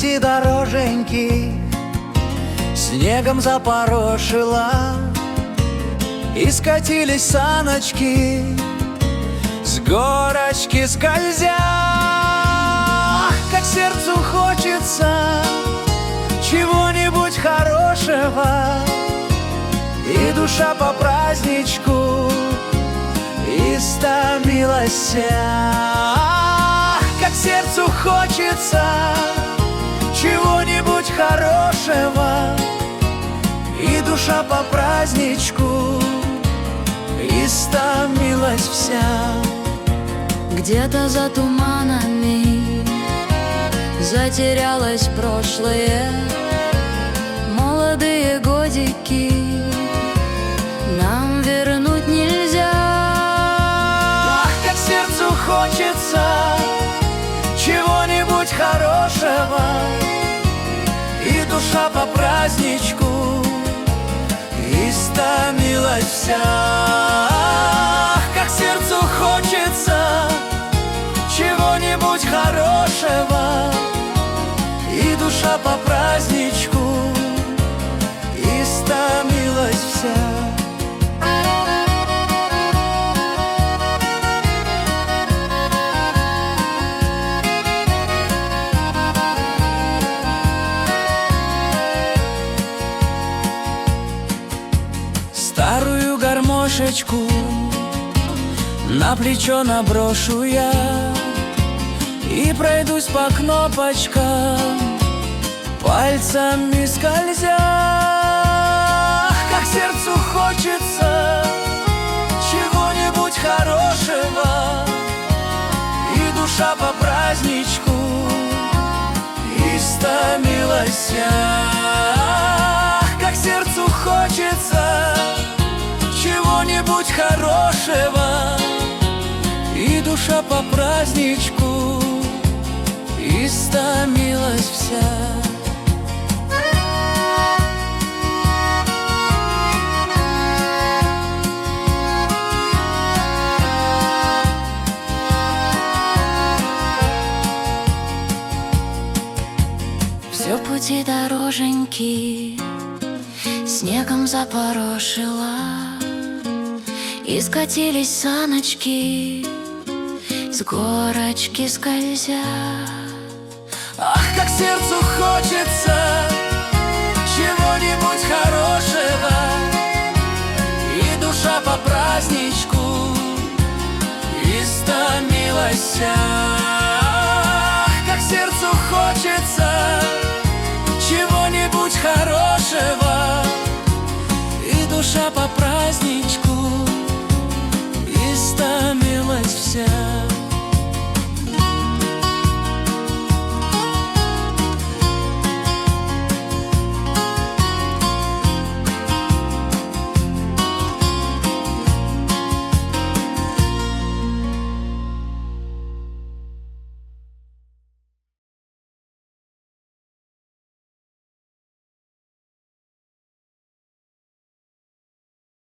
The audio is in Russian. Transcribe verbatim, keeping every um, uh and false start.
пути дороженьки снегом запорошила, и скатились саночки с горочки скользя. Ах, как сердцу хочется чего-нибудь хорошего, и душа по праздничку истомилась. Ах, как сердцу хочется чего-нибудь хорошего, и душа по праздничку истомилась вся. Где-то за туманами затерялось прошлое, молодые годики нам вернуть нельзя. Ах, как сердцу хочется чего-нибудь хорошего, и душа по праздничку истомилась вся. Ах, как сердцу хочется чего-нибудь хорошего, и душа по праздничку истомилась вся. Старую гармошечку на плечо наброшу я и пройдусь по кнопочкам, пальцами скользя. Ах, как сердцу хочется чего-нибудь хорошего, и душа по праздничку истомилась. Ах, как сердцу хочется чего-нибудь хорошего, и душа по праздничку истомилась вся. Все пути дороженьки снегом запорошила, и скатились саночки с горочки скользя. Ах, как сердцу хочется чего-нибудь хорошего, и душа по праздничку истомилась. Ах, как сердцу хочется чего-нибудь хорошего, и душа по праздничку